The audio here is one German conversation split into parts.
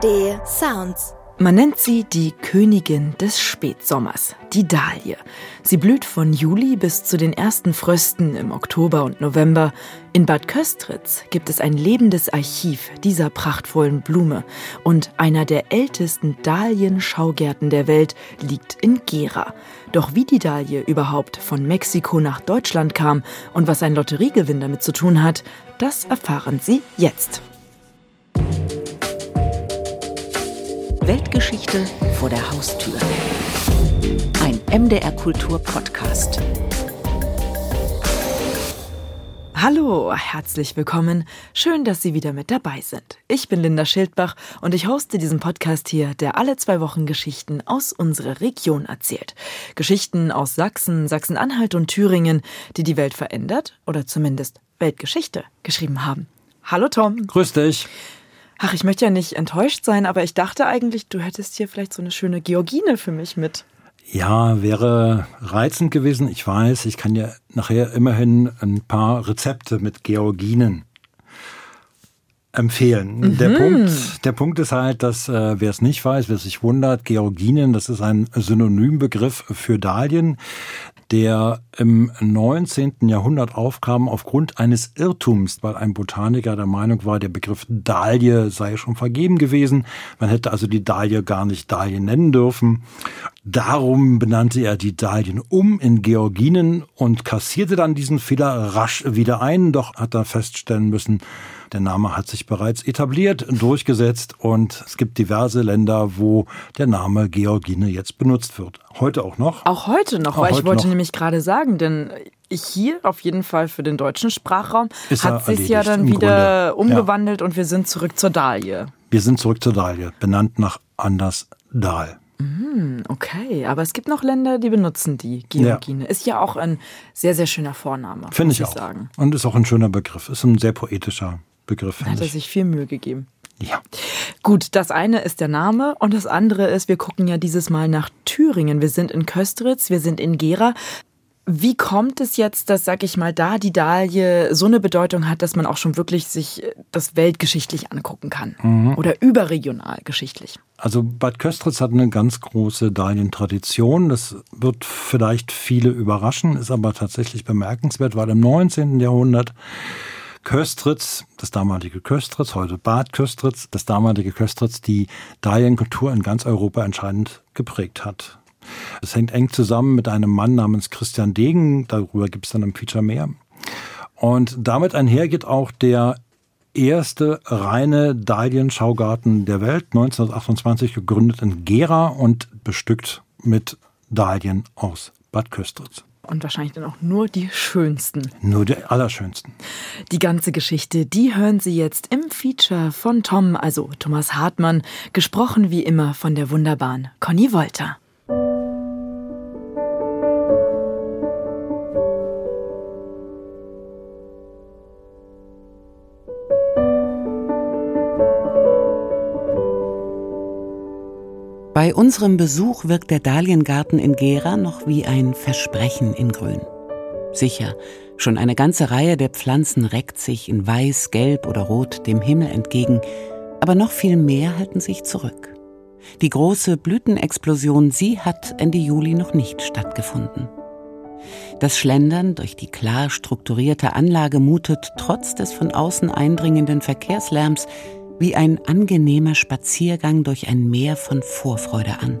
ARD Sounds. Man nennt sie die Königin des Spätsommers, die Dahlie. Sie blüht von Juli bis zu den ersten Frösten im Oktober und November. In Bad Köstritz gibt es ein lebendes Archiv dieser prachtvollen Blume. Und einer der ältesten Dahlien-Schaugärten der Welt liegt in Gera. Doch wie die Dahlie überhaupt von Mexiko nach Deutschland kam und was ein Lotteriegewinn damit zu tun hat, das erfahren Sie jetzt. Weltgeschichte vor der Haustür. Ein MDR-Kultur-Podcast. Hallo, herzlich willkommen. Schön, dass Sie wieder mit dabei sind. Ich bin Linda Schildbach und ich hoste diesen Podcast hier, der alle 2 Wochen Geschichten aus unserer Region erzählt. Geschichten aus Sachsen, Sachsen-Anhalt und Thüringen, die die Welt verändert oder zumindest Weltgeschichte geschrieben haben. Hallo Tom. Grüß dich. Ach, ich möchte ja nicht enttäuscht sein, aber ich dachte eigentlich, du hättest hier vielleicht so eine schöne Georgine für mich mit. Ja, wäre reizend gewesen. Ich weiß, ich kann dir nachher immerhin ein paar Rezepte mit Georginen empfehlen. Der Punkt ist halt, dass wer es nicht weiß, wer sich wundert, Georginen, das ist ein Synonymbegriff für Dahlien, der im 19. Jahrhundert aufkam aufgrund eines Irrtums, weil ein Botaniker der Meinung war, der Begriff Dahlie sei schon vergeben gewesen. Man hätte also die Dahlie gar nicht Dahlie nennen dürfen. Darum benannte er die Dahlien in Georginen und kassierte dann diesen Fehler rasch wieder ein. Doch hat er feststellen müssen, der Name hat sich bereits etabliert, durchgesetzt und es gibt diverse Länder, wo der Name Georgine jetzt benutzt wird. Heute auch noch. Auch heute noch, weil ich wollte nämlich gerade sagen, denn hier auf jeden Fall für den deutschen Sprachraum hat sich ja dann wieder umgewandelt und wir sind zurück zur Dahlie. Wir sind zurück zur Dahlie, benannt nach Anders Dahl. Okay, aber es gibt noch Länder, die benutzen die Georgine. Ja. Ist ja auch ein sehr, sehr schöner Vorname. Finde ich auch. Sagen. Und ist auch ein schöner Begriff. Ist ein sehr poetischer Begriff. Hat er sich viel Mühe gegeben. Ja. Gut, das eine ist der Name und das andere ist, wir gucken ja dieses Mal nach Thüringen. Wir sind in Köstritz, wir sind in Gera. Wie kommt es jetzt, dass, sag ich mal, da die Dahlie so eine Bedeutung hat, dass man auch schon wirklich sich das weltgeschichtlich angucken kann? Oder überregional geschichtlich? Also Bad Köstritz hat eine ganz große Dahlientradition. Das wird vielleicht viele überraschen, ist aber tatsächlich bemerkenswert, weil im 19. Jahrhundert Köstritz, das damalige Köstritz, heute Bad Köstritz, das damalige Köstritz, die Dahlienkultur in ganz Europa entscheidend geprägt hat. Es hängt eng zusammen mit einem Mann namens Christian Degen, darüber gibt es dann im Feature mehr. Und damit einher geht auch der erste reine Dahlien-Schaugarten der Welt, 1928 gegründet in Gera und bestückt mit Dahlien aus Bad Köstritz. Und wahrscheinlich dann auch nur die schönsten. Nur die allerschönsten. Die ganze Geschichte, die hören Sie jetzt im Feature von Tom, also Thomas Hartmann, gesprochen wie immer von der wunderbaren Conny Wolter. Bei unserem Besuch wirkt der Dahliengarten in Gera noch wie ein Versprechen in Grün. Sicher, schon eine ganze Reihe der Pflanzen reckt sich in Weiß, Gelb oder Rot dem Himmel entgegen, aber noch viel mehr halten sich zurück. Die große Blütenexplosion, sie hat Ende Juli noch nicht stattgefunden. Das Schlendern durch die klar strukturierte Anlage mutet trotz des von außen eindringenden Verkehrslärms wie ein angenehmer Spaziergang durch ein Meer von Vorfreude an.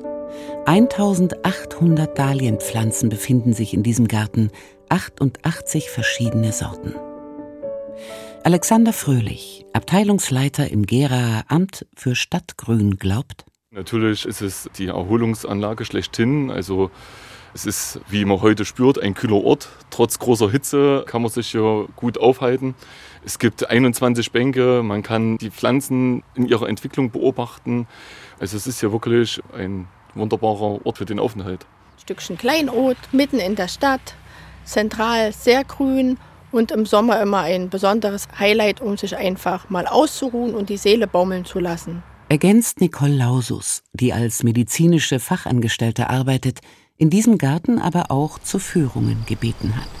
1800 Dahlienpflanzen befinden sich in diesem Garten, 88 verschiedene Sorten. Alexander Fröhlich, Abteilungsleiter im Geraer Amt für Stadtgrün, glaubt: Natürlich ist es die Erholungsanlage schlechthin. Also es ist, wie man heute spürt, ein kühler Ort. Trotz großer Hitze kann man sich hier gut aufhalten. Es gibt 21 Bänke, man kann die Pflanzen in ihrer Entwicklung beobachten. Also es ist hier wirklich ein wunderbarer Ort für den Aufenthalt. Ein Stückchen Kleinod, mitten in der Stadt, zentral sehr grün und im Sommer immer ein besonderes Highlight, um sich einfach mal auszuruhen und die Seele baumeln zu lassen. Ergänzt Nicole Lausus, die als medizinische Fachangestellte arbeitet, in diesem Garten aber auch zu Führungen gebeten hat.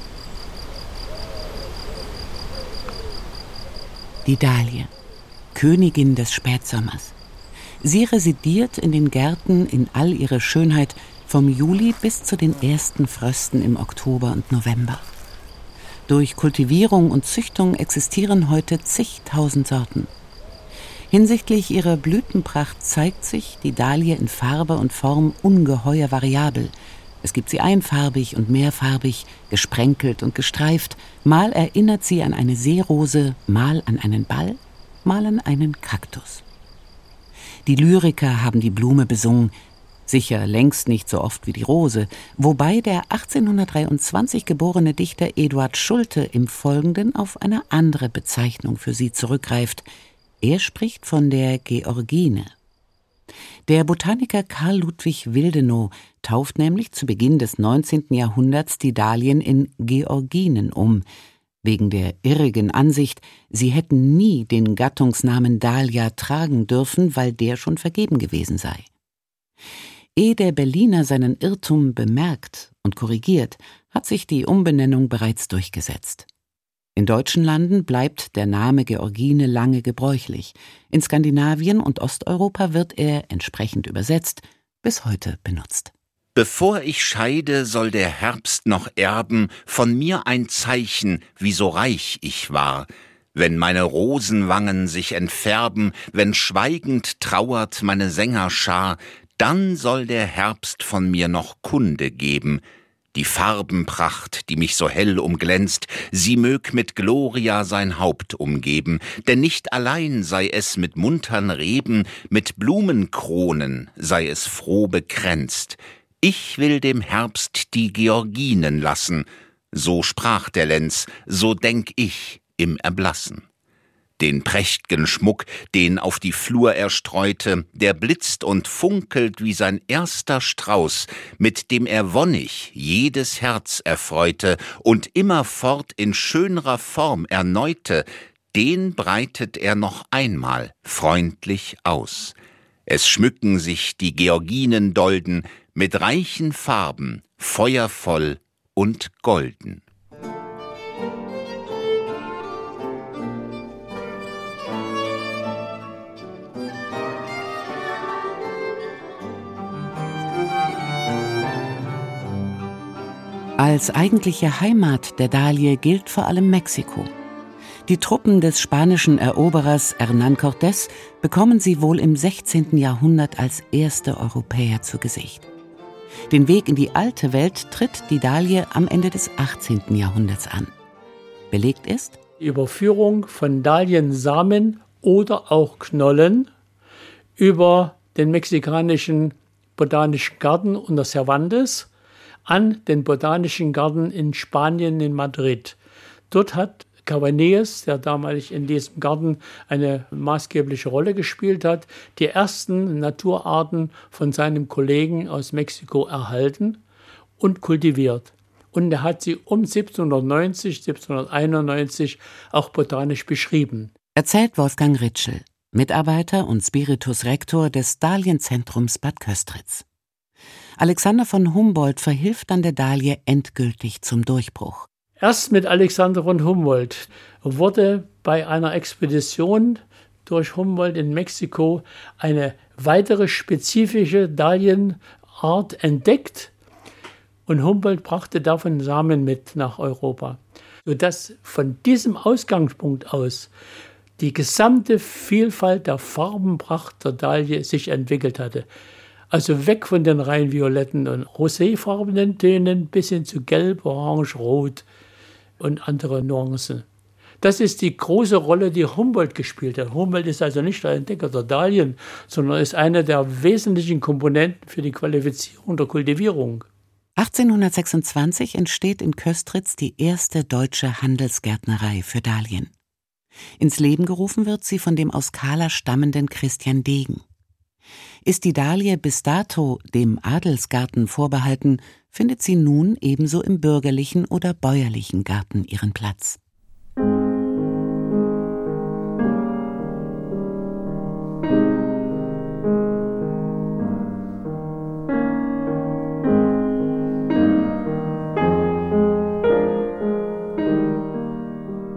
Die Dahlie, Königin des Spätsommers. Sie residiert in den Gärten in all ihrer Schönheit vom Juli bis zu den ersten Frösten im Oktober und November. Durch Kultivierung und Züchtung existieren heute zigtausend Sorten. Hinsichtlich ihrer Blütenpracht zeigt sich die Dahlie in Farbe und Form ungeheuer variabel. Es gibt sie einfarbig und mehrfarbig, gesprenkelt und gestreift. Mal erinnert sie an eine Seerose, mal an einen Ball, mal an einen Kaktus. Die Lyriker haben die Blume besungen, sicher längst nicht so oft wie die Rose, wobei der 1823 geborene Dichter Eduard Schulte im Folgenden auf eine andere Bezeichnung für sie zurückgreift. Er spricht von der Georgine. Der Botaniker Karl Ludwig Willdenow tauft nämlich zu Beginn des 19. Jahrhunderts die Dahlien in Georginen um, wegen der irrigen Ansicht, sie hätten nie den Gattungsnamen Dahlia tragen dürfen, weil der schon vergeben gewesen sei. Ehe der Berliner seinen Irrtum bemerkt und korrigiert, hat sich die Umbenennung bereits durchgesetzt. In deutschen Landen bleibt der Name Georgine lange gebräuchlich. In Skandinavien und Osteuropa wird er, entsprechend übersetzt, bis heute benutzt. Bevor ich scheide, soll der Herbst noch erben von mir ein Zeichen, wie so reich ich war. Wenn meine Rosenwangen sich entfärben, wenn schweigend trauert meine Sängerschar, dann soll der Herbst von mir noch Kunde geben. Die Farbenpracht, die mich so hell umglänzt, sie mög mit Gloria sein Haupt umgeben, denn nicht allein sei es mit muntern Reben, mit Blumenkronen sei es froh bekränzt. Ich will dem Herbst die Georginen lassen, so sprach der Lenz, so denk ich im Erblassen. Den prächt'gen Schmuck, den auf die Flur er streute, der blitzt und funkelt wie sein erster Strauß, mit dem er wonnig jedes Herz erfreute und immerfort in schönrer Form erneute, den breitet er noch einmal freundlich aus. Es schmücken sich die Georginendolden mit reichen Farben, feuervoll und golden. Als eigentliche Heimat der Dahlie gilt vor allem Mexiko. Die Truppen des spanischen Eroberers Hernán Cortés bekommen sie wohl im 16. Jahrhundert als erste Europäer zu Gesicht. Den Weg in die alte Welt tritt die Dahlie am Ende des 18. Jahrhunderts an. Belegt ist die Überführung von Dahliensamen oder auch Knollen über den mexikanischen Botanischen Garten unter Cervantes an den Botanischen Garten in Spanien, in Madrid. Dort hat Cabanilles, der damals in diesem Garten eine maßgebliche Rolle gespielt hat, die ersten Naturarten von seinem Kollegen aus Mexiko erhalten und kultiviert. Und er hat sie um 1790, 1791 auch botanisch beschrieben. Erzählt Wolfgang Ritschl, Mitarbeiter und Spiritus Rector des Dahlienzentrums Bad Köstritz. Alexander von Humboldt verhilft dann der Dahlie endgültig zum Durchbruch. Erst mit Alexander von Humboldt wurde bei einer Expedition durch Humboldt in Mexiko eine weitere spezifische Dahlienart entdeckt und Humboldt brachte davon Samen mit nach Europa, sodass von diesem Ausgangspunkt aus die gesamte Vielfalt der Farbenpracht der Dahlie sich entwickelt hatte. Also weg von den rein violetten und roséfarbenen Tönen bis hin zu Gelb, Orange, Rot und andere Nuancen. Das ist die große Rolle, die Humboldt gespielt hat. Humboldt ist also nicht der Entdecker der Dahlien, sondern ist einer der wesentlichen Komponenten für die Qualifizierung der Kultivierung. 1826 entsteht in Köstritz die erste deutsche Handelsgärtnerei für Dahlien. Ins Leben gerufen wird sie von dem aus Kahla stammenden Christian Degen. Ist die Dahlie bis dato dem Adelsgarten vorbehalten, findet sie nun ebenso im bürgerlichen oder bäuerlichen Garten ihren Platz.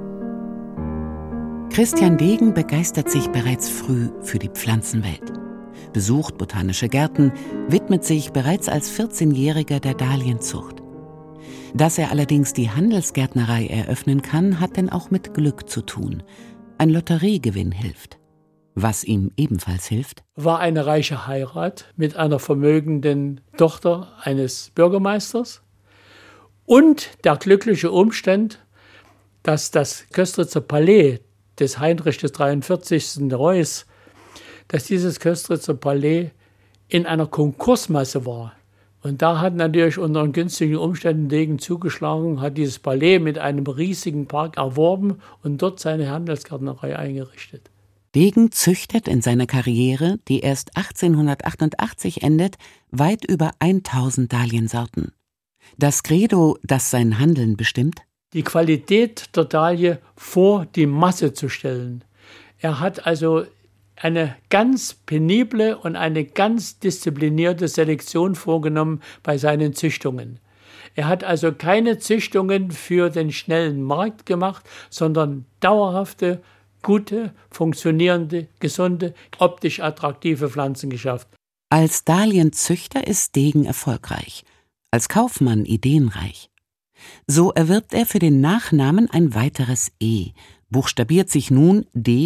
Christian Degen begeistert sich bereits früh für die Pflanzenwelt. besucht botanische Gärten, widmet sich bereits als 14-Jähriger der Dahlienzucht. Dass er allerdings die Handelsgärtnerei eröffnen kann, hat denn auch mit Glück zu tun. Ein Lotteriegewinn hilft. Was ihm ebenfalls hilft, war eine reiche Heirat mit einer vermögenden Tochter eines Bürgermeisters und der glückliche Umstand, dass das Köstritzer Palais des Heinrich des 43. Reuß, dass dieses Köstritzer Palais in einer Konkursmasse war. Und da hat natürlich unter günstigen Umständen Degen zugeschlagen, hat dieses Palais mit einem riesigen Park erworben und dort seine Handelsgärtnerei eingerichtet. Degen züchtet in seiner Karriere, die erst 1888 endet, weit über 1000 Dahliensorten. Das Credo, das sein Handeln bestimmt? Die Qualität der Dahlie vor die Masse zu stellen. Er hat also eine ganz penible und eine ganz disziplinierte Selektion vorgenommen bei seinen Züchtungen. Er hat also keine Züchtungen für den schnellen Markt gemacht, sondern dauerhafte, gute, funktionierende, gesunde, optisch attraktive Pflanzen geschafft. Als Dahlienzüchter ist Degen erfolgreich, als Kaufmann ideenreich. So erwirbt er für den Nachnamen ein weiteres E, buchstabiert sich nun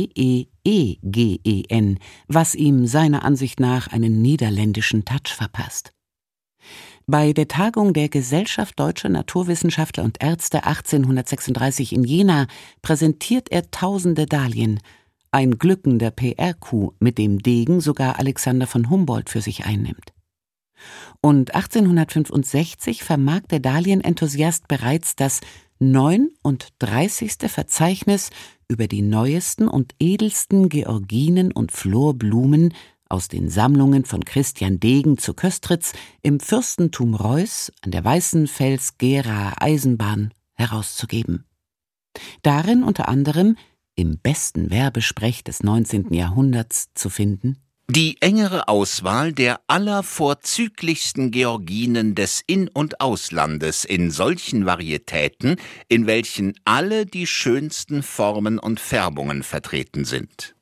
D-E-E-G-E-N, was ihm seiner Ansicht nach einen niederländischen Touch verpasst. Bei der Tagung der Gesellschaft Deutscher Naturwissenschaftler und Ärzte 1836 in Jena präsentiert er tausende Dahlien, ein glückender PR-Coup, mit dem Degen sogar Alexander von Humboldt für sich einnimmt. Und 1865 vermag der Dahlienenthusiast bereits das 39. Verzeichnis über die neuesten und edelsten Georginen und Florblumen aus den Sammlungen von Christian Degen zu Köstritz im Fürstentum Reuß an der Weißenfels-Geraer Eisenbahn herauszugeben. Darin unter anderem, im besten Werbesprech des 19. Jahrhunderts zu finden: Die engere Auswahl der allervorzüglichsten Georginen des In- und Auslandes in solchen Varietäten, in welchen alle die schönsten Formen und Färbungen vertreten sind.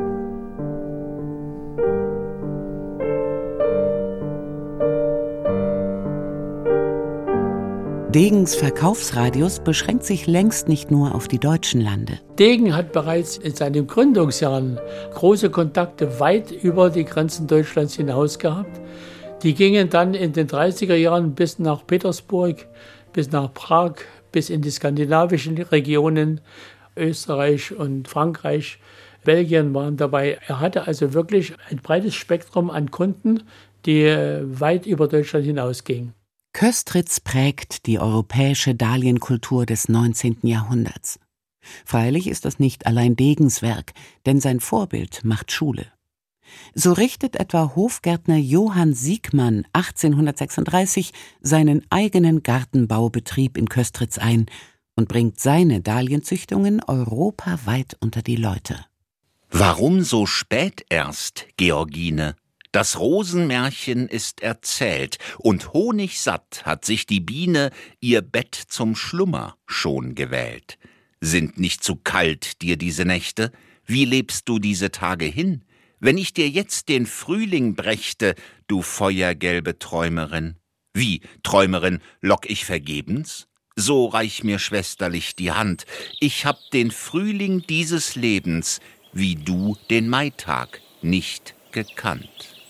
Degens Verkaufsradius beschränkt sich längst nicht nur auf die deutschen Lande. Degen hat bereits in seinen Gründungsjahren große Kontakte weit über die Grenzen Deutschlands hinaus gehabt. Die gingen dann in den 30er Jahren bis nach Petersburg, bis nach Prag, bis in die skandinavischen Regionen, Österreich und Frankreich, Belgien waren dabei. Er hatte also wirklich ein breites Spektrum an Kunden, die weit über Deutschland hinausgingen. Köstritz prägt die europäische Dahlienkultur des 19. Jahrhunderts. Freilich ist das nicht allein Degens Werk, denn sein Vorbild macht Schule. So richtet etwa Hofgärtner Johann Siegmann 1836 seinen eigenen Gartenbaubetrieb in Köstritz ein und bringt seine Dahlienzüchtungen europaweit unter die Leute. Warum so spät erst, Georgine? Das Rosenmärchen ist erzählt, und honigsatt hat sich die Biene ihr Bett zum Schlummer schon gewählt. Sind nicht zu kalt dir diese Nächte? Wie lebst du diese Tage hin? Wenn ich dir jetzt den Frühling brächte, du feuergelbe Träumerin. Wie, Träumerin, lock ich vergebens? So reich mir schwesterlich die Hand. Ich hab den Frühling dieses Lebens, wie du den Maitag, nicht gekannt.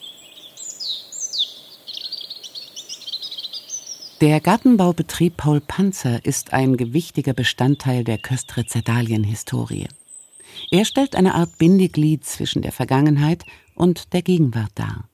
Der Gartenbaubetrieb Paul Panzer ist ein gewichtiger Bestandteil der Köstritzer Dahlienhistorie. Er stellt eine Art Bindeglied zwischen der Vergangenheit und der Gegenwart dar.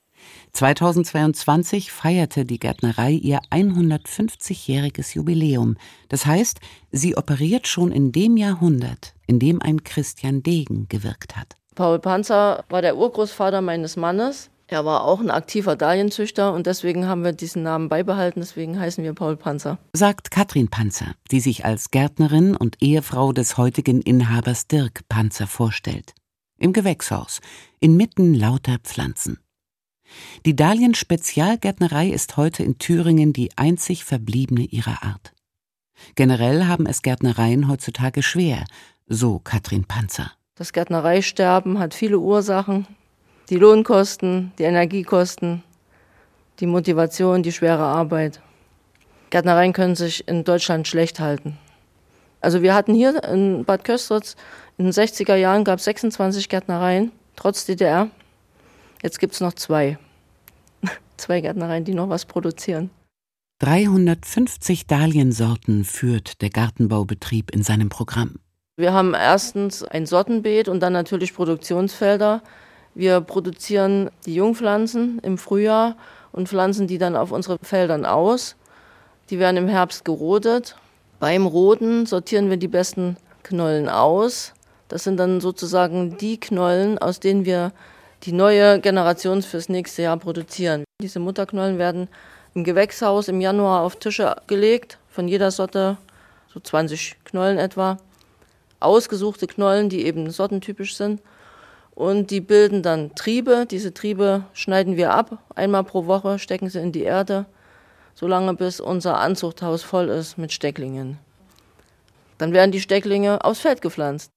2022 feierte die Gärtnerei ihr 150-jähriges Jubiläum. Das heißt, sie operiert schon in dem Jahrhundert, in dem ein Christian Degen gewirkt hat. Paul Panzer war der Urgroßvater meines Mannes. Er war auch ein aktiver Dahlienzüchter und deswegen haben wir diesen Namen beibehalten, deswegen heißen wir Paul Panzer. Sagt Katrin Panzer, die sich als Gärtnerin und Ehefrau des heutigen Inhabers Dirk Panzer vorstellt. Im Gewächshaus, inmitten lauter Pflanzen. Die Dahlien-Spezialgärtnerei ist heute in Thüringen die einzig verbliebene ihrer Art. Generell haben es Gärtnereien heutzutage schwer, so Katrin Panzer. Das Gärtnereisterben hat viele Ursachen. Die Lohnkosten, die Energiekosten, die Motivation, die schwere Arbeit. Gärtnereien können sich in Deutschland schlecht halten. Also wir hatten hier in Bad Köstritz, in den 60er Jahren gab es 26 Gärtnereien, trotz DDR. Jetzt gibt es noch 2. 2 Gärtnereien, die noch was produzieren. 350 Dahliensorten führt der Gartenbaubetrieb in seinem Programm. Wir haben erstens ein Sortenbeet und dann natürlich Produktionsfelder. Wir produzieren die Jungpflanzen im Frühjahr und pflanzen die dann auf unseren Feldern aus. Die werden im Herbst gerodet. Beim Roden sortieren wir die besten Knollen aus. Das sind dann sozusagen die Knollen, aus denen wir die neue Generation fürs nächste Jahr produzieren. Diese Mutterknollen werden im Gewächshaus im Januar auf Tische gelegt, von jeder Sorte, so 20 Knollen etwa. Ausgesuchte Knollen, die eben sortentypisch sind. Und die bilden dann Triebe. Diese Triebe schneiden wir ab, einmal pro Woche, stecken sie in die Erde, solange bis unser Anzuchthaus voll ist mit Stecklingen. Dann werden die Stecklinge aufs Feld gepflanzt.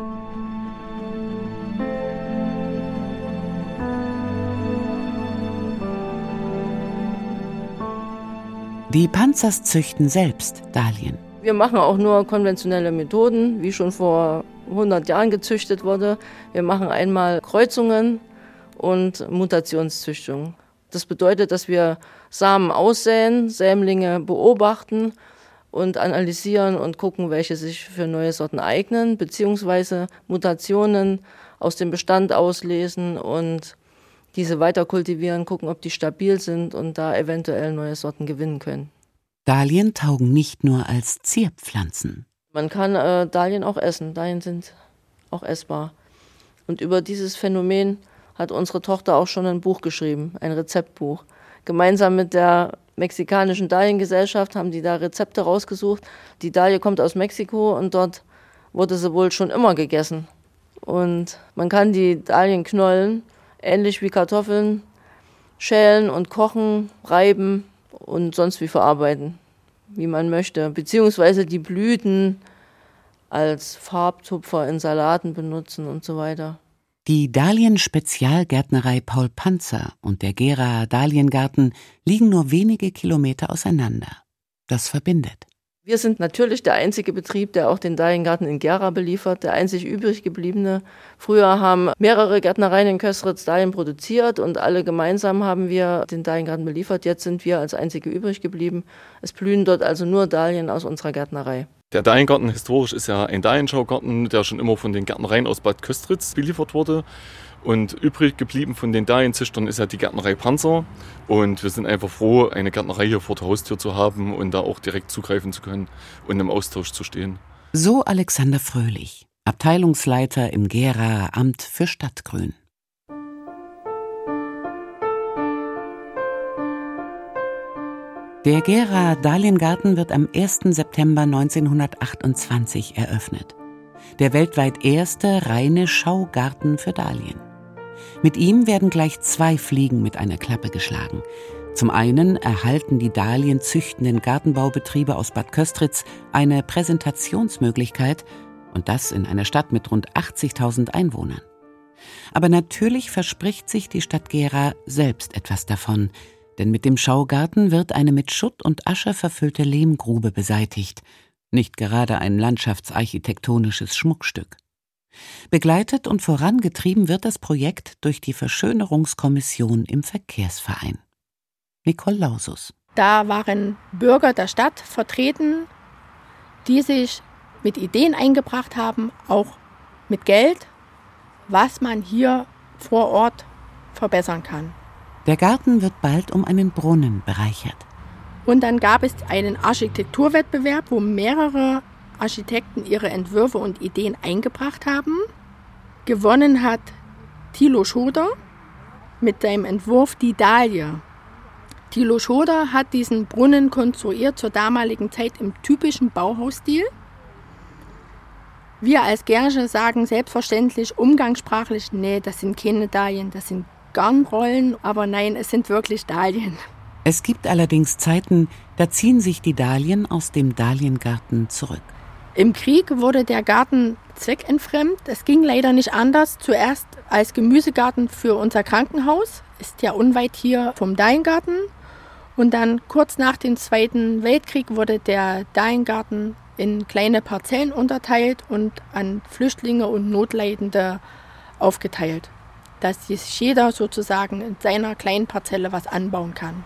Die Panzers züchten selbst Dahlien. Wir machen auch nur konventionelle Methoden, wie schon vor 100 Jahren gezüchtet wurde. Wir machen einmal Kreuzungen und Mutationszüchtung. Das bedeutet, dass wir Samen aussäen, Sämlinge beobachten und analysieren und gucken, welche sich für neue Sorten eignen, beziehungsweise Mutationen aus dem Bestand auslesen und diese weiter kultivieren, gucken, ob die stabil sind und da eventuell neue Sorten gewinnen können. Dahlien taugen nicht nur als Zierpflanzen. Man kann Dahlien auch essen. Dahlien sind auch essbar. Und über dieses Phänomen hat unsere Tochter auch schon ein Buch geschrieben, ein Rezeptbuch. Gemeinsam mit der mexikanischen Dahliengesellschaft haben die da Rezepte rausgesucht. Die Dahlie kommt aus Mexiko und dort wurde sie wohl schon immer gegessen. Und man kann die Dahlienknollen, ähnlich wie Kartoffeln, schälen und kochen, reiben und sonst wie verarbeiten, wie man möchte. Beziehungsweise die Blüten als Farbtupfer in Salaten benutzen und so weiter. Die Dahlien-Spezialgärtnerei Paul Panzer und der Geraer Dahliengarten liegen nur wenige Kilometer auseinander. Das verbindet. Wir sind natürlich der einzige Betrieb, der auch den Dahliengarten in Gera beliefert, der einzig übrig gebliebene. Früher haben mehrere Gärtnereien in Köstritz Dahlien produziert und alle gemeinsam haben wir den Dahliengarten beliefert. Jetzt sind wir als einzige übrig geblieben. Es blühen dort also nur Dahlien aus unserer Gärtnerei. Der Dahliengarten historisch ist ja ein Dahlienschaugarten, der schon immer von den Gärtnereien aus Bad Köstritz beliefert wurde. Und übrig geblieben von den Dahlienzüchtern ist ja die Gärtnerei Panzer. Und wir sind einfach froh, eine Gärtnerei hier vor der Haustür zu haben und da auch direkt zugreifen zu können und im Austausch zu stehen. So Alexander Fröhlich, Abteilungsleiter im Geraer Amt für Stadtgrün. Der Geraer Dahliengarten wird am 1. September 1928 eröffnet. Der weltweit erste reine Schaugarten für Dahlien. Mit ihm werden gleich 2 Fliegen mit einer Klappe geschlagen. Zum einen erhalten die dahlienzüchtenden Gartenbaubetriebe aus Bad Köstritz eine Präsentationsmöglichkeit, und das in einer Stadt mit rund 80.000 Einwohnern. Aber natürlich verspricht sich die Stadt Gera selbst etwas davon, denn mit dem Schaugarten wird eine mit Schutt und Asche verfüllte Lehmgrube beseitigt, nicht gerade ein landschaftsarchitektonisches Schmuckstück. Begleitet und vorangetrieben wird das Projekt durch die Verschönerungskommission im Verkehrsverein. Nicole Lausus. Da waren Bürger der Stadt vertreten, die sich mit Ideen eingebracht haben, auch mit Geld, was man hier vor Ort verbessern kann. Der Garten wird bald um einen Brunnen bereichert. Und dann gab es einen Architekturwettbewerb, wo mehrere Architekten ihre Entwürfe und Ideen eingebracht haben. Gewonnen hat Thilo Schoder mit seinem Entwurf Die Dahlie. Thilo Schoder hat diesen Brunnen konstruiert zur damaligen Zeit im typischen Bauhausstil. Wir als Gersche sagen selbstverständlich umgangssprachlich, nee, das sind keine Dahlien, das sind Garnrollen, aber nein, es sind wirklich Dahlien. Es gibt allerdings Zeiten, da ziehen sich die Dahlien aus dem Dahliengarten zurück. Im Krieg wurde der Garten zweckentfremdet. Es ging leider nicht anders. Zuerst als Gemüsegarten für unser Krankenhaus, ist ja unweit hier vom Dahliengarten. Und dann kurz nach dem Zweiten Weltkrieg wurde der Dahliengarten in kleine Parzellen unterteilt und an Flüchtlinge und Notleidende aufgeteilt, dass sich jeder sozusagen in seiner kleinen Parzelle was anbauen kann.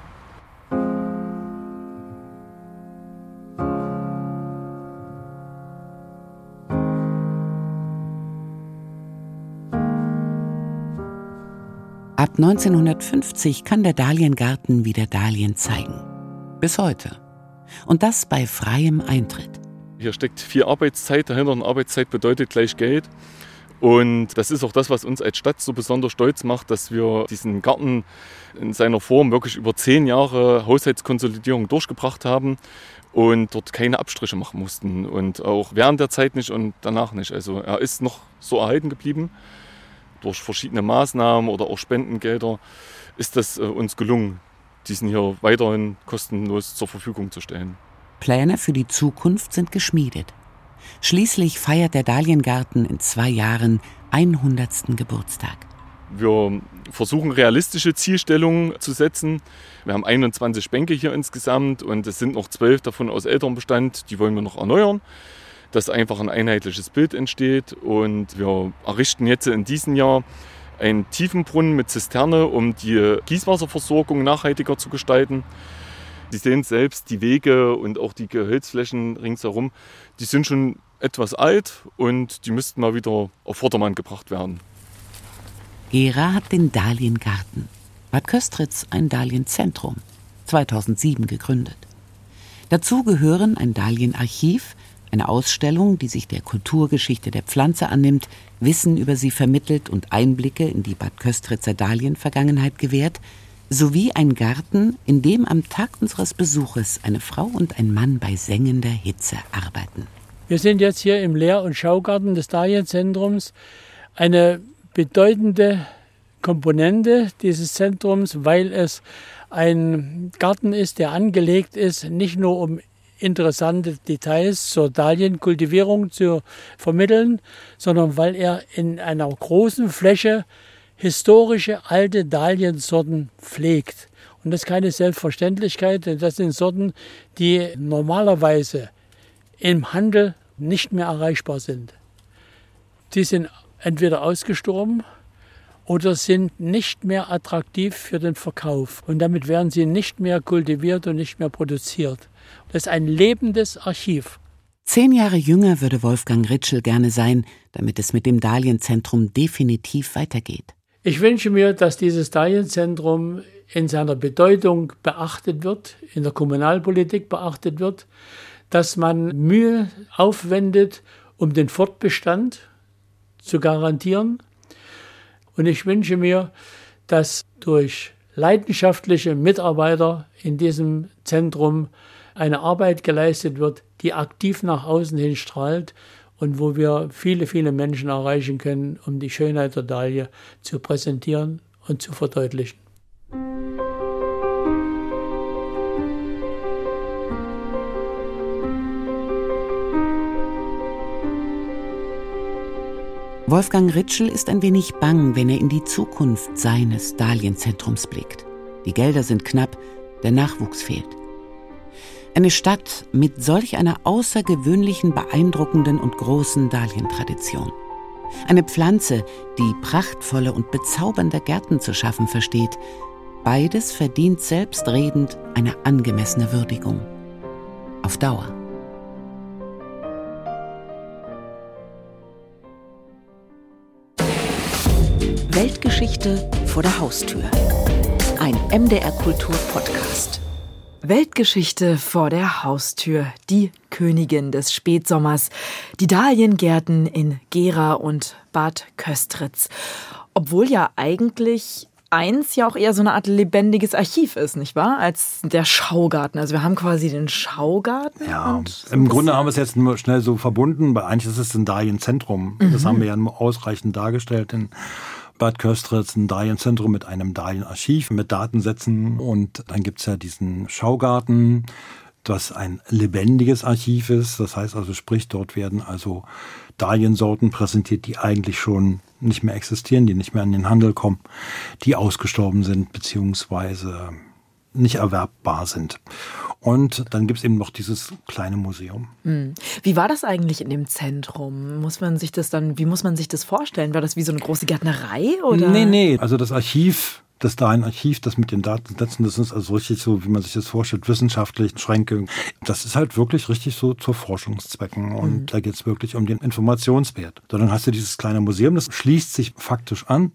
Ab 1950 kann der Dahliengarten wieder Dahlien zeigen. Bis heute. Und das bei freiem Eintritt. Hier steckt viel Arbeitszeit dahinter und Arbeitszeit bedeutet gleich Geld. Und das ist auch das, was uns als Stadt so besonders stolz macht, dass wir diesen Garten in seiner Form wirklich über 10 Jahre Haushaltskonsolidierung durchgebracht haben und dort keine Abstriche machen mussten. Und auch während der Zeit nicht und danach nicht. Also er ist noch so erhalten geblieben. Durch verschiedene Maßnahmen oder auch Spendengelder ist es uns gelungen, diesen hier weiterhin kostenlos zur Verfügung zu stellen. Pläne für die Zukunft sind geschmiedet. Schließlich feiert der Dahliengarten in 2 Jahren 100. Geburtstag. Wir versuchen realistische Zielstellungen zu setzen. Wir haben 21 Bänke hier insgesamt und es sind noch 12 davon aus älterem Bestand. Die wollen wir noch erneuern, dass einfach ein einheitliches Bild entsteht. Und wir errichten jetzt in diesem Jahr einen Tiefenbrunnen mit Zisterne, um die Gießwasserversorgung nachhaltiger zu gestalten. Sie sehen selbst, die Wege und auch die Gehölzflächen ringsherum, die sind schon etwas alt und die müssten mal wieder auf Vordermann gebracht werden. Gera hat den Dahliengarten, Bad Köstritz ein Dahlienzentrum, 2007 gegründet. Dazu gehören ein Dahlienarchiv, eine Ausstellung, die sich der Kulturgeschichte der Pflanze annimmt, Wissen über sie vermittelt und Einblicke in die Bad Köstritzer Dahlienvergangenheit gewährt, sowie ein Garten, in dem am Tag unseres Besuches eine Frau und ein Mann bei sengender Hitze arbeiten. Wir sind jetzt hier im Lehr- und Schaugarten des Dahlienzentrums. Eine bedeutende Komponente dieses Zentrums, weil es ein Garten ist, der angelegt ist, nicht nur um interessante Details zur Dahlienkultivierung zu vermitteln, sondern weil er in einer großen Fläche historische alte Dahliensorten pflegt. Und das ist keine Selbstverständlichkeit, denn das sind Sorten, die normalerweise im Handel nicht mehr erreichbar sind. Die sind entweder ausgestorben oder sind nicht mehr attraktiv für den Verkauf. Und damit werden sie nicht mehr kultiviert und nicht mehr produziert. Das ist ein lebendes Archiv. 10 Jahre jünger würde Wolfgang Ritschl gerne sein, damit es mit dem Dahlienzentrum definitiv weitergeht. Ich wünsche mir, dass dieses Dahlienzentrum in seiner Bedeutung beachtet wird, in der Kommunalpolitik beachtet wird, dass man Mühe aufwendet, um den Fortbestand zu garantieren. Und ich wünsche mir, dass durch leidenschaftliche Mitarbeiter in diesem Zentrum eine Arbeit geleistet wird, die aktiv nach außen hin strahlt und wo wir viele, viele Menschen erreichen können, um die Schönheit der Dahlie zu präsentieren und zu verdeutlichen. Wolfgang Ritschl ist ein wenig bang, wenn er in die Zukunft seines Dahlienzentrums blickt. Die Gelder sind knapp, der Nachwuchs fehlt. Eine Stadt mit solch einer außergewöhnlichen, beeindruckenden und großen Dahlientradition. Eine Pflanze, die prachtvolle und bezaubernde Gärten zu schaffen versteht. Beides verdient selbstredend eine angemessene Würdigung. Auf Dauer. Weltgeschichte vor der Haustür. Ein MDR-Kultur-Podcast. Weltgeschichte vor der Haustür. Die Königin des Spätsommers. Die Dahliengärten in Gera und Bad Köstritz. Obwohl ja eigentlich eins ja auch eher so eine Art lebendiges Archiv ist, nicht wahr? Als der Schaugarten. Also wir haben quasi den Schaugarten. Ja, und im Grunde haben wir es jetzt nur schnell so verbunden, weil eigentlich ist es ein Dahlienzentrum. Das haben wir ja ausreichend dargestellt in Bad Köstritz, ein Dahlienzentrum mit einem Dahlien-Archiv, mit Datensätzen. Und dann gibt's ja diesen Schaugarten, das ein lebendiges Archiv ist. Das heißt also, sprich, dort werden also Dahliensorten präsentiert, die eigentlich schon nicht mehr existieren, die nicht mehr in den Handel kommen, die ausgestorben sind beziehungsweise nicht erwerbbar sind. Und dann gibt es eben noch dieses kleine Museum. Wie war das eigentlich in dem Zentrum? Wie muss man sich das vorstellen? War das wie so eine große Gärtnerei? Oder? Nee. Also das Archiv, das Dahlienarchiv, das mit den Datensätzen, das ist also richtig so, wie man sich das vorstellt, wissenschaftlich, Schränke. Das ist halt wirklich richtig so zu Forschungszwecken. Und da geht es wirklich um den Informationswert. So, dann hast du dieses kleine Museum, das schließt sich faktisch an.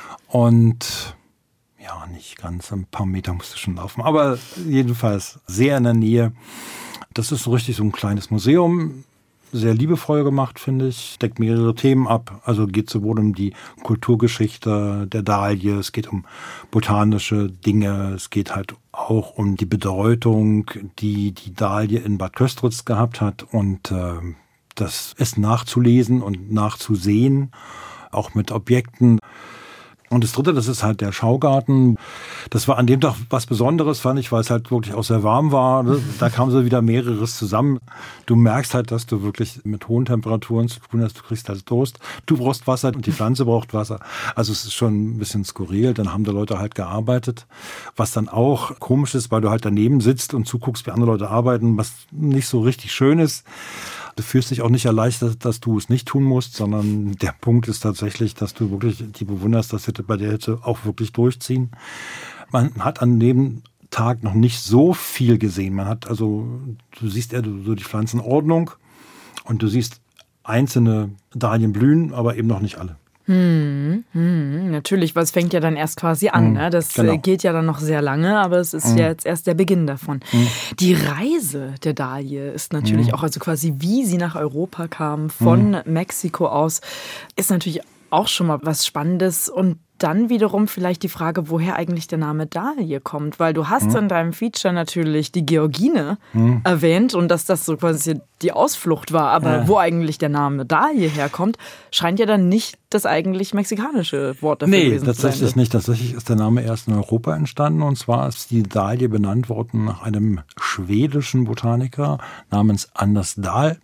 Und ja, nicht ganz, ein paar Meter musst du schon laufen, aber jedenfalls sehr in der Nähe. Das ist so richtig so ein kleines Museum, sehr liebevoll gemacht, finde ich, deckt mehrere Themen ab. Also geht sowohl um die Kulturgeschichte der Dahlie, es geht um botanische Dinge, es geht halt auch um die Bedeutung, die die Dahlie in Bad Köstritz gehabt hat und das ist nachzulesen und nachzusehen, auch mit Objekten. Und das Dritte, das ist halt der Schaugarten. Das war an dem Tag was Besonderes, fand ich, weil es halt wirklich auch sehr warm war. Da kam so wieder mehreres zusammen. Du merkst halt, dass du wirklich mit hohen Temperaturen zu tun hast. Du kriegst halt Durst. Du brauchst Wasser und die Pflanze braucht Wasser. Also es ist schon ein bisschen skurril. Dann haben da Leute halt gearbeitet. Was dann auch komisch ist, weil du halt daneben sitzt und zuguckst, wie andere Leute arbeiten, was nicht so richtig schön ist. Du fühlst dich auch nicht erleichtert, dass du es nicht tun musst, sondern der Punkt ist tatsächlich, dass du wirklich die bewunderst, dass sie bei der Hitze auch wirklich durchziehen. Man hat an dem Tag noch nicht so viel gesehen. Man hat also, du siehst ja so die Pflanzenordnung und du siehst einzelne Dahlien blühen, aber eben noch nicht alle. Natürlich, weil es fängt ja dann erst quasi an. Ne? Das geht ja dann noch sehr lange, aber es ist ja jetzt erst der Beginn davon. Die Reise der Dahlie ist natürlich auch, also quasi wie sie nach Europa kam, von Mexiko aus, ist natürlich auch schon mal was Spannendes. Und dann wiederum vielleicht die Frage, woher eigentlich der Name Dahlie kommt. Weil du hast in deinem Feature natürlich die Georgine erwähnt und dass das so quasi die Ausflucht war. Aber wo eigentlich der Name Dahlie herkommt, scheint ja dann nicht das eigentlich mexikanische Wort dafür gewesen zu sein. Nee, tatsächlich nicht. Tatsächlich ist der Name erst in Europa entstanden. Und zwar ist die Dahlie benannt worden nach einem schwedischen Botaniker namens Anders Dahl.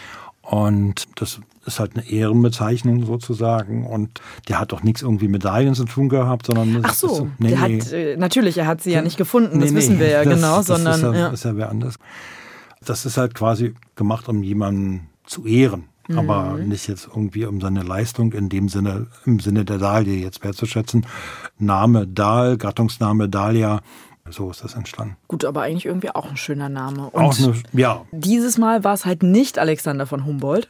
Und das ist halt eine Ehrenbezeichnung sozusagen und der hat doch nichts irgendwie mit Dahlien zu tun gehabt, sondern... Ach so, natürlich, er hat sie ja nicht gefunden, das wissen wir ja genau, sondern... Das ist ja wer anders. Das ist halt quasi gemacht, um jemanden zu ehren, aber nicht jetzt irgendwie um seine Leistung in dem Sinne, im Sinne der Dahlie jetzt wertzuschätzen. Name Dahl, Gattungsname Dahlia, so ist das entstanden. Gut, aber eigentlich irgendwie auch ein schöner Name. Und ja. Dieses Mal war es halt nicht Alexander von Humboldt.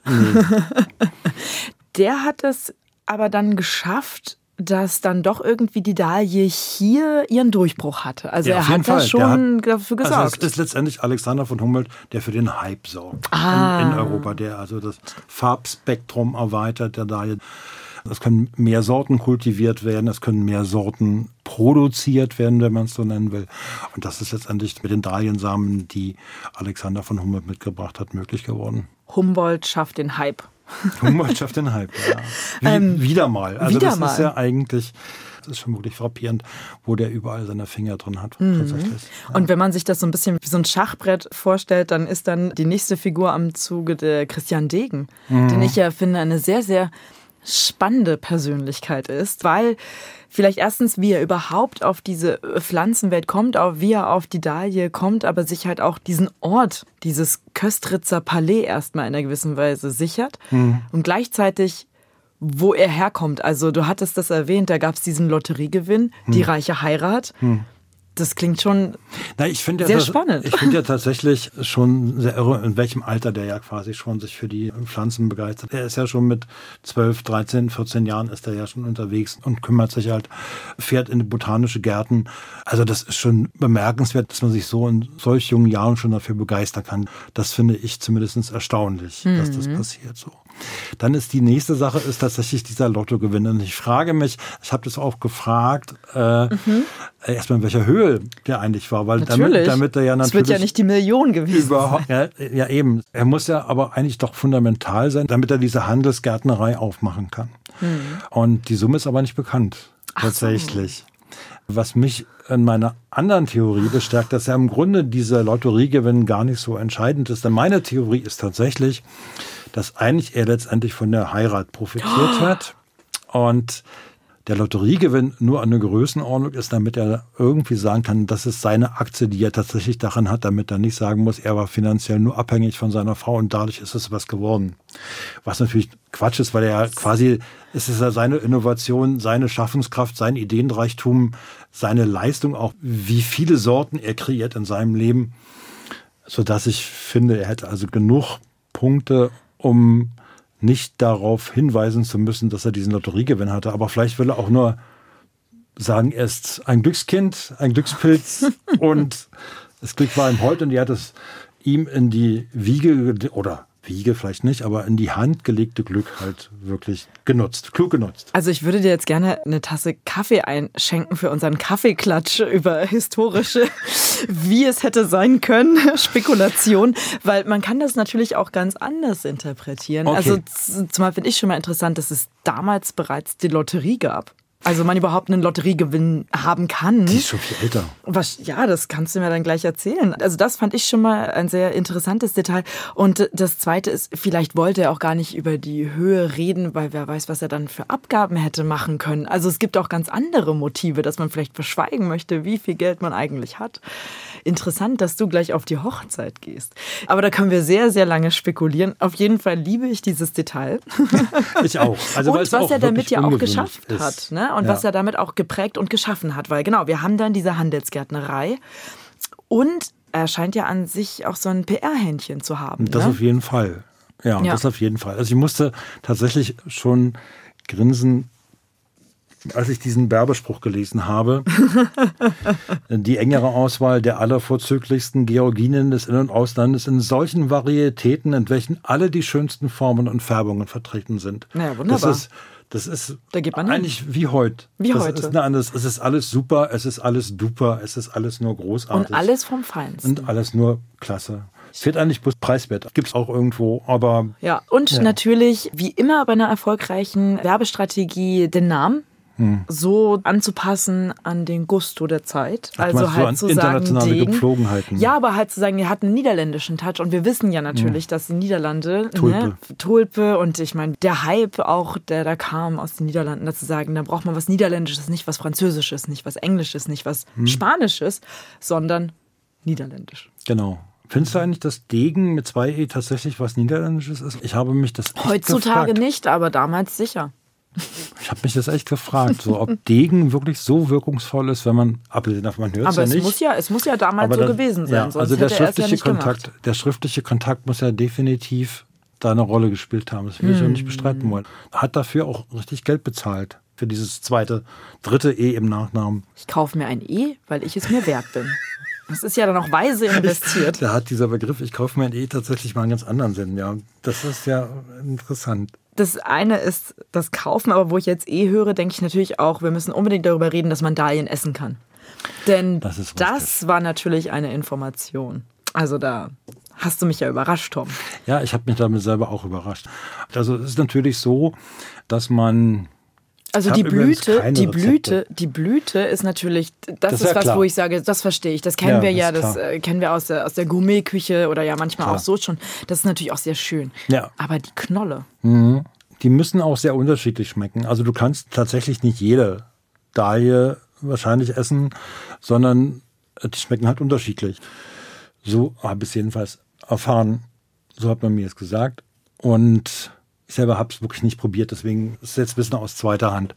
Der hat es aber dann geschafft, dass dann doch irgendwie die Dahlie hier ihren Durchbruch hatte. Also er hat da schon dafür gesorgt. Also es ist letztendlich Alexander von Humboldt, der für den Hype sorgt in Europa, der also das Farbspektrum erweitert der Dahlie. Es können mehr Sorten kultiviert werden, es können mehr Sorten produziert werden, wenn man es so nennen will. Und das ist letztendlich mit den Dahliensamen, die Alexander von Humboldt mitgebracht hat, möglich geworden. Humboldt schafft den Hype. Humboldt schafft den Hype, ja. Wieder mal. Also das ist ja eigentlich, das ist schon wirklich frappierend, wo der überall seine Finger drin hat. Tatsächlich. Ja. Und wenn man sich das so ein bisschen wie so ein Schachbrett vorstellt, dann ist dann die nächste Figur am Zuge der Christian Degen, den ich ja finde eine sehr, sehr spannende Persönlichkeit ist, weil vielleicht erstens, wie er überhaupt auf diese Pflanzenwelt kommt, auch wie er auf die Dahlie kommt, aber sich halt auch diesen Ort, dieses Köstritzer Palais erstmal in einer gewissen Weise sichert und gleichzeitig, wo er herkommt. Also du hattest das erwähnt, da gab es diesen Lotteriegewinn, die reiche Heirat. Das klingt schon sehr spannend. Ich finde ja tatsächlich schon sehr irre, in welchem Alter der ja quasi schon sich für die Pflanzen begeistert. Er ist ja schon mit 12, 13, 14 Jahren ist er ja schon unterwegs und kümmert sich halt, fährt in botanische Gärten. Also das ist schon bemerkenswert, dass man sich so in solch jungen Jahren schon dafür begeistern kann. Das finde ich zumindest erstaunlich, dass das passiert so. Dann ist die nächste Sache ist tatsächlich dieser Lottogewinn. Und ich frage mich, ich habe das auch gefragt, erstmal in welcher Höhe der eigentlich war, weil damit er ja natürlich... Es wird ja nicht die Million gewesen sein. Ja, eben. Er muss ja aber eigentlich doch fundamental sein, damit er diese Handelsgärtnerei aufmachen kann. Und die Summe ist aber nicht bekannt, tatsächlich. was mich in meiner anderen Theorie bestärkt, dass ja im Grunde dieser Lotteriegewinn gar nicht so entscheidend ist. Denn meine Theorie ist tatsächlich, dass eigentlich er letztendlich von der Heirat profitiert hat und der Lotteriegewinn nur eine Größenordnung ist, damit er irgendwie sagen kann, das ist seine Aktie, die er tatsächlich daran hat, damit er nicht sagen muss, er war finanziell nur abhängig von seiner Frau und dadurch ist es was geworden. Was natürlich Quatsch ist, weil er quasi, es ist ja seine Innovation, seine Schaffenskraft, sein Ideenreichtum, seine Leistung, auch wie viele Sorten er kreiert in seinem Leben, sodass ich finde, er hätte also genug Punkte, um nicht darauf hinweisen zu müssen, dass er diesen Lotteriegewinn hatte. Aber vielleicht will er auch nur sagen, er ist ein Glückskind, ein Glückspilz und das Glück war ihm heute und er hat es ihm in die Wiege, oder Wiege vielleicht nicht, aber in die Hand gelegte Glück halt wirklich genutzt, klug genutzt. Also ich würde dir jetzt gerne eine Tasse Kaffee einschenken für unseren Kaffeeklatsch über historische, wie es hätte sein können, Spekulation, weil man kann das natürlich auch ganz anders interpretieren. Okay. Also zumal finde ich schon mal interessant, dass es damals bereits die Lotterie gab. Also man überhaupt einen Lotteriegewinn haben kann. Die ist schon viel älter. Ja, das kannst du mir dann gleich erzählen. Also das fand ich schon mal ein sehr interessantes Detail. Und das Zweite ist, vielleicht wollte er auch gar nicht über die Höhe reden, weil wer weiß, was er dann für Abgaben hätte machen können. Also es gibt auch ganz andere Motive, dass man vielleicht verschweigen möchte, wie viel Geld man eigentlich hat. Interessant, dass du gleich auf die Hochzeit gehst. Aber da können wir sehr, sehr lange spekulieren. Auf jeden Fall liebe ich dieses Detail. Ich auch. Also, und was er damit ja auch geschafft hat, ne? Und was er damit auch geprägt und geschaffen hat. Weil genau, wir haben dann diese Handelsgärtnerei und er scheint ja an sich auch so ein PR-Händchen zu haben. Das auf jeden Fall. Ja, das auf jeden Fall. Also ich musste tatsächlich schon grinsen, als ich diesen Werbespruch gelesen habe. Die engere Auswahl der allervorzüglichsten Georginen des In- und Auslandes in solchen Varietäten, in welchen alle die schönsten Formen und Färbungen vertreten sind. Ja, wunderbar. Das ist da geht man eigentlich wie heute. Es ist alles super, es ist alles duper, es ist alles nur großartig. Und alles vom Feinsten. Und alles nur klasse. Es fehlt eigentlich bloß preiswert. Gibt es auch irgendwo, aber... Ja, und natürlich, wie immer bei einer erfolgreichen Werbestrategie, den Namen so anzupassen an den Gusto der Zeit. Also halt so zu internationale sagen, Gepflogenheiten. Ja, aber halt zu sagen, er hat einen niederländischen Touch. Und wir wissen ja natürlich, dass die Niederlande, Tulpe und ich meine, der Hype auch, der da kam aus den Niederlanden, dazu sagen, da braucht man was Niederländisches, nicht was Französisches, nicht was Englisches, nicht was Spanisches, sondern Niederländisch. Genau. Findest du eigentlich, dass Degen mit 2 tatsächlich was Niederländisches ist? Ich habe mich das echt Heutzutage gefragt. Nicht, aber damals sicher. Ich habe mich das echt gefragt, so, ob Degen wirklich so wirkungsvoll ist, wenn man, abgesehen davon, man hört es ja nicht. Aber es muss ja damals so gewesen sein, sonst also der hätte er es ja nicht gemacht. Der schriftliche Kontakt muss ja definitiv da eine Rolle gespielt haben. Das will ich ja nicht bestreiten wollen. Hat dafür auch richtig Geld bezahlt, für dieses dritte E im Nachnamen. Ich kaufe mir ein E, weil ich es mir wert bin. Das ist ja dann auch weise investiert. Da hat dieser Begriff, ich kaufe mir ein E, tatsächlich mal einen ganz anderen Sinn. Ja, das ist ja interessant. Das eine ist das Kaufen, aber wo ich jetzt höre, denke ich natürlich auch, wir müssen unbedingt darüber reden, dass man Dahlien essen kann. Denn das war natürlich eine Information. Also da hast du mich ja überrascht, Tom. Ja, ich habe mich damit selber auch überrascht. Also es ist natürlich so, dass man... Also die Blüte ist natürlich, das ist was, wo ich sage, das verstehe ich. Das kennen wir ja, das kennen wir aus der Gourmetküche oder ja manchmal auch so schon. Das ist natürlich auch sehr schön. Ja. Aber die Knolle. Die müssen auch sehr unterschiedlich schmecken. Also du kannst tatsächlich nicht jede Dahlie wahrscheinlich essen, sondern die schmecken halt unterschiedlich. So habe ich es jedenfalls erfahren. So hat man mir es gesagt. Und ich selber habe es wirklich nicht probiert, deswegen ist es jetzt Wissen aus zweiter Hand.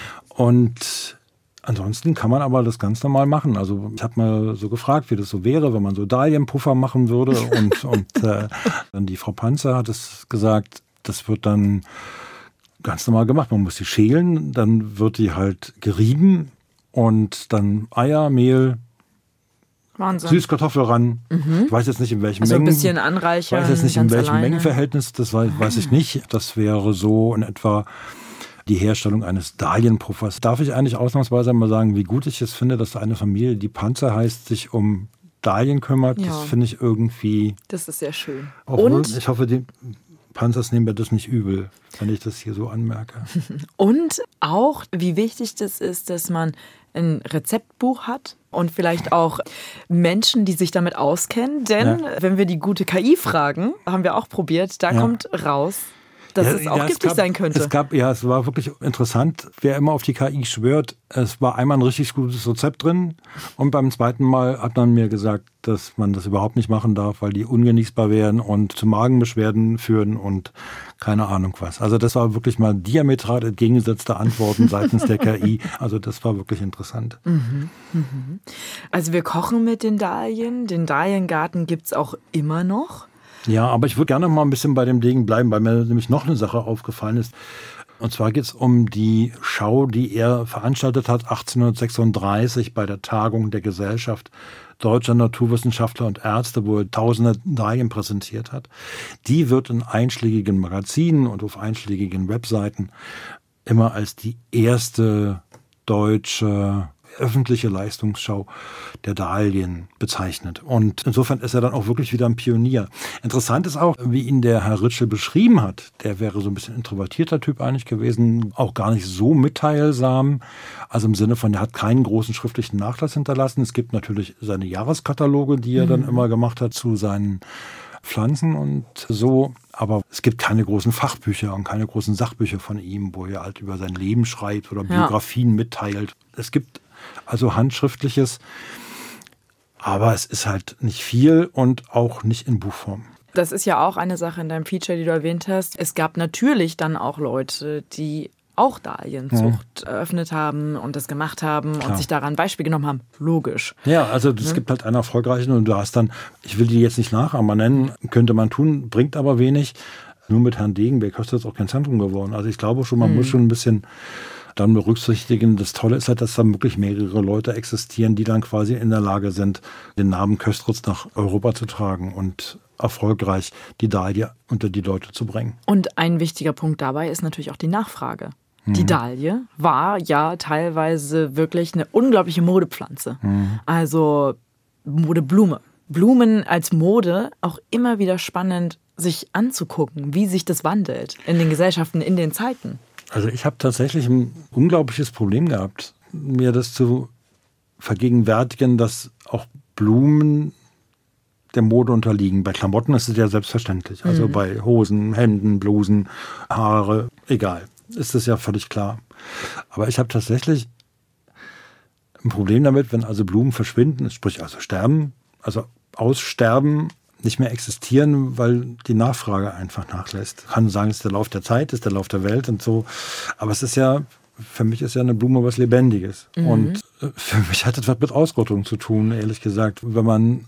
Und ansonsten kann man aber das ganz normal machen. Also ich habe mal so gefragt, wie das so wäre, wenn man so Dahlienpuffer machen würde. Und dann die Frau Panzer hat es gesagt, das wird dann ganz normal gemacht. Man muss die schälen, dann wird die halt gerieben und dann Eier, Mehl, Wahnsinn. Süßkartoffel ran. Ich weiß jetzt nicht, in welchen Mengen. Ein bisschen anreichern. Ich weiß jetzt nicht, in welchem Mengenverhältnis, das weiß ich nicht. Das wäre so in etwa die Herstellung eines Dahlienpuffers. Darf ich eigentlich ausnahmsweise mal sagen, wie gut ich es finde, dass eine Familie, die Panzer heißt, sich um Dahlien kümmert? Ja. Das finde ich irgendwie... Das ist sehr schön. Und ich hoffe, die Panzers nehmen mir das nicht übel, wenn ich das hier so anmerke. Und auch, wie wichtig das ist, dass man ein Rezeptbuch hat und vielleicht auch Menschen, die sich damit auskennen. Denn wenn wir die gute KI fragen, haben wir auch probiert, da kommt raus, dass es auch giftig sein könnte. Es war wirklich interessant, wer immer auf die KI schwört. Es war einmal ein richtig gutes Rezept drin und beim zweiten Mal hat man mir gesagt, dass man das überhaupt nicht machen darf, weil die ungenießbar wären und zu Magenbeschwerden führen und keine Ahnung was. Also das war wirklich mal diametral entgegengesetzte Antworten seitens der KI. Also das war wirklich interessant. Also wir kochen mit den Dahlien. Den Dahliengarten gibt's auch immer noch. Ja, aber ich würde gerne noch mal ein bisschen bei dem Ding bleiben, weil mir nämlich noch eine Sache aufgefallen ist. Und zwar geht es um die Schau, die er veranstaltet hat 1836 bei der Tagung der Gesellschaft Deutscher Naturwissenschaftler und Ärzte, wo er tausende Dahlien präsentiert hat. Die wird in einschlägigen Magazinen und auf einschlägigen Webseiten immer als die erste deutsche öffentliche Leistungsschau der Dahlien bezeichnet. Und insofern ist er dann auch wirklich wieder ein Pionier. Interessant ist auch, wie ihn der Herr Ritschl beschrieben hat. Der wäre so ein bisschen introvertierter Typ eigentlich gewesen, auch gar nicht so mitteilsam. Also im Sinne von, er hat keinen großen schriftlichen Nachlass hinterlassen. Es gibt natürlich seine Jahreskataloge, die er dann immer gemacht hat zu seinen Pflanzen und so. Aber es gibt keine großen Fachbücher und keine großen Sachbücher von ihm, wo er halt über sein Leben schreibt oder Biografien mitteilt. Es gibt also Handschriftliches, aber es ist halt nicht viel und auch nicht in Buchform. Das ist ja auch eine Sache in deinem Feature, die du erwähnt hast. Es gab natürlich dann auch Leute, die auch Dahlienzucht eröffnet haben und das gemacht haben und sich daran Beispiel genommen haben. Logisch. Ja, also es gibt halt einen erfolgreichen und du hast dann, ich will die jetzt nicht Nachahmer nennen, könnte man tun, bringt aber wenig. Nur mit Herrn Degenbeck ist das auch kein Zentrum geworden. Also ich glaube schon, man muss schon ein bisschen dann berücksichtigen. Das Tolle ist halt, dass da wirklich mehrere Leute existieren, die dann quasi in der Lage sind, den Namen Köstritz nach Europa zu tragen und erfolgreich die Dahlie unter die Leute zu bringen. Und ein wichtiger Punkt dabei ist natürlich auch die Nachfrage. Die Dahlie war ja teilweise wirklich eine unglaubliche Modepflanze. Also Modeblume. Blumen als Mode auch immer wieder spannend, sich anzugucken, wie sich das wandelt in den Gesellschaften, in den Zeiten. Also ich habe tatsächlich ein unglaubliches Problem gehabt, mir das zu vergegenwärtigen, dass auch Blumen der Mode unterliegen. Bei Klamotten ist es ja selbstverständlich. Also bei Hosen, Hemden, Blusen, Haare, egal. Ist das ja völlig klar. Aber ich habe tatsächlich ein Problem damit, wenn also Blumen verschwinden, sprich also sterben, also aussterben, nicht mehr existieren, weil die Nachfrage einfach nachlässt. Ich kann sagen, es ist der Lauf der Zeit, es ist der Lauf der Welt und so. Aber es ist ja, für mich ist ja eine Blume was Lebendiges. Und für mich hat das was mit Ausrottung zu tun, ehrlich gesagt. Wenn man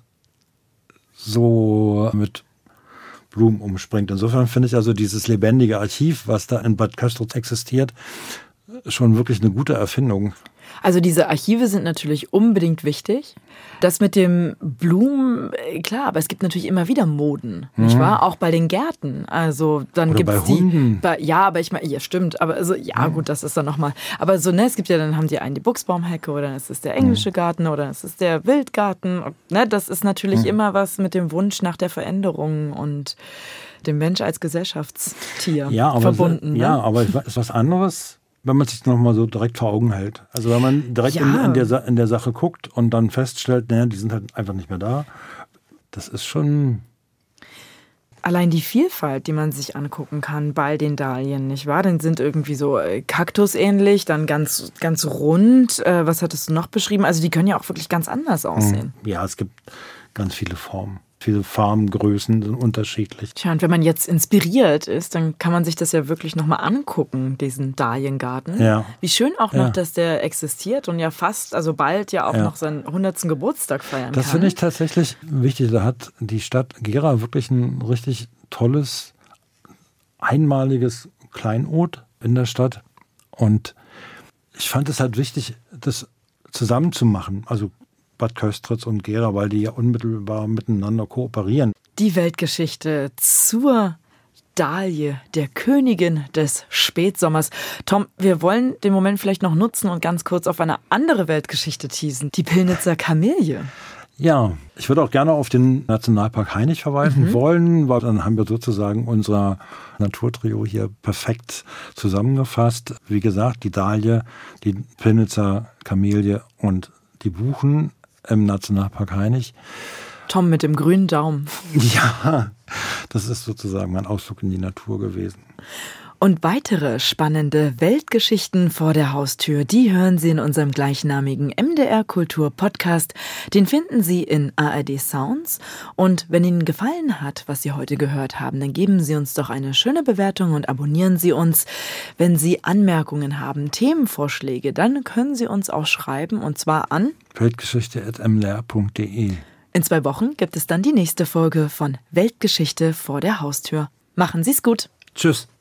so mit Blumen umspringt. Insofern finde ich also dieses lebendige Archiv, was da in Bad Köstritz existiert, schon wirklich eine gute Erfindung. Also diese Archive sind natürlich unbedingt wichtig. Das mit dem Blumen, klar, aber es gibt natürlich immer wieder Moden, nicht wahr? Auch bei den Gärten. Also dann gibt es die. Ja, aber ich meine, ja, stimmt. Aber also, ja, gut, das ist dann nochmal. Aber so, ne, es gibt ja, dann haben die einen die Buchsbaumhecke oder es ist der englische Garten oder es ist der Wildgarten. Und, ne, das ist natürlich immer was mit dem Wunsch nach der Veränderung und dem Mensch als Gesellschaftstier verbunden. Ja, aber es ist was anderes, wenn man sich nochmal so direkt vor Augen hält. Also wenn man direkt in der Sache guckt und dann feststellt, naja, die sind halt einfach nicht mehr da. Das ist schon... Allein die Vielfalt, die man sich angucken kann bei den Dahlien, nicht wahr? Dann sind irgendwie so kaktusähnlich, dann ganz, ganz rund. Was hattest du noch beschrieben? Also die können ja auch wirklich ganz anders aussehen. Ja, es gibt ganz viele Formen. Viele Farbengrößen sind unterschiedlich. Tja, und wenn man jetzt inspiriert ist, dann kann man sich das ja wirklich nochmal angucken, diesen Dahliengarten. Ja. Wie schön auch noch, dass der existiert und ja fast, also bald ja auch noch seinen 100. Geburtstag feiern kann. Das finde ich tatsächlich wichtig. Da hat die Stadt Gera wirklich ein richtig tolles, einmaliges Kleinod in der Stadt. Und ich fand es halt wichtig, das zusammen zu machen. Also Bad Köstritz und Gera, weil die ja unmittelbar miteinander kooperieren. Die Weltgeschichte zur Dahlie, der Königin des Spätsommers. Tom, wir wollen den Moment vielleicht noch nutzen und ganz kurz auf eine andere Weltgeschichte teasen. Die Pillnitzer Kamelie. Ja, ich würde auch gerne auf den Nationalpark Hainich verweisen wollen, weil dann haben wir sozusagen unser Naturtrio hier perfekt zusammengefasst. Wie gesagt, die Dahlie, die Pillnitzer Kamelie und die Buchen im Nationalpark Hainich. Tom mit dem grünen Daumen. Ja, das ist sozusagen mein Ausflug in die Natur gewesen. Und weitere spannende Weltgeschichten vor der Haustür, die hören Sie in unserem gleichnamigen MDR Kultur Podcast. Den finden Sie in ARD Sounds. Und wenn Ihnen gefallen hat, was Sie heute gehört haben, dann geben Sie uns doch eine schöne Bewertung und abonnieren Sie uns. Wenn Sie Anmerkungen haben, Themenvorschläge, dann können Sie uns auch schreiben, und zwar an weltgeschichte@mdr.de. In 2 Wochen gibt es dann die nächste Folge von Weltgeschichte vor der Haustür. Machen Sie es gut. Tschüss.